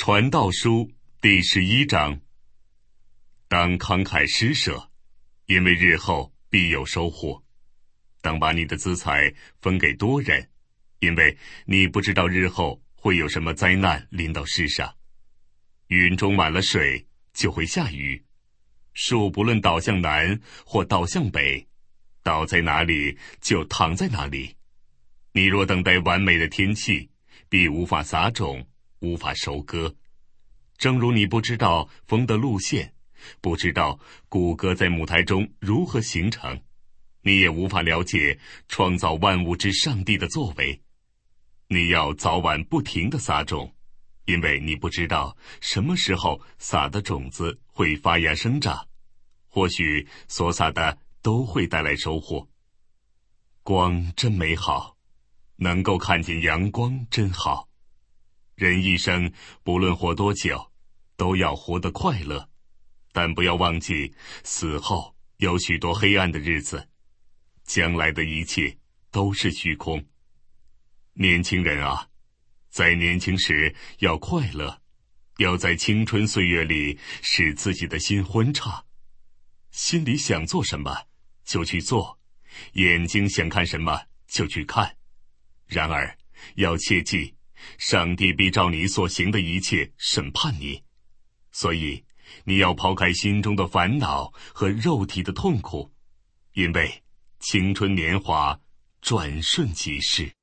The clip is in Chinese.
传道书第11章。当慷慨施舍，因为日后必有收获。当把你的资财分给多人，因为你不知道日后会有什么灾难临到世上。云中满了水，就会下雨。树不论倒向南或倒向北，倒在哪里就躺在哪里。你若等待完美的天气，必无法撒种，无法收割。正如你不知道风的路线，不知道骨骼在母胎中如何形成，你也无法了解创造万物之上帝的作为。你要早晚不停地撒种，因为你不知道什么时候撒的种子会发芽生长，或许所撒的都会带来收获。光真美好，能够看见阳光真好。人一生不论活多久，都要活得快乐，但不要忘记死后有许多黑暗的日子，将来的一切都是虚空。年轻人啊，在年轻时要快乐，要在青春岁月里使自己的心欢畅。心里想做什么就去做，眼睛想看什么就去看。然而要切记，上帝必照你所行的一切审判你。所以你要抛开心中的烦恼和肉体的痛苦，因为青春年华转瞬即逝。